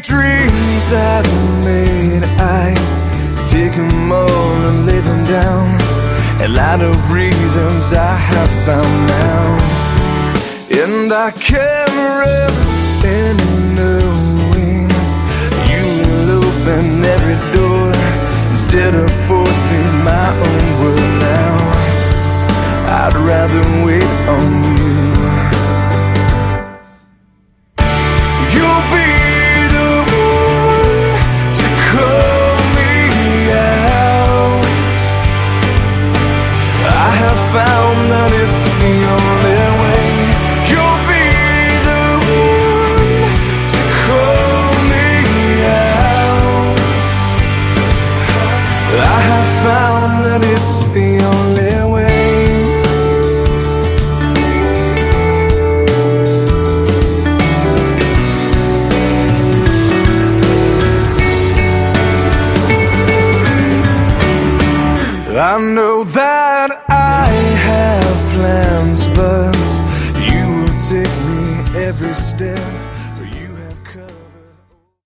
dreams I've made, I take them all and lay them down. A lot of reasons I have found now, and I can rest in knowing you will open every door instead of forcing my own will now. I'd rather wait on you. You'll be the one to call me out. I have found that it's the only way. You'll be the one to call me out. I have found that it's the only way. I know that I have plans, but you will take me every step.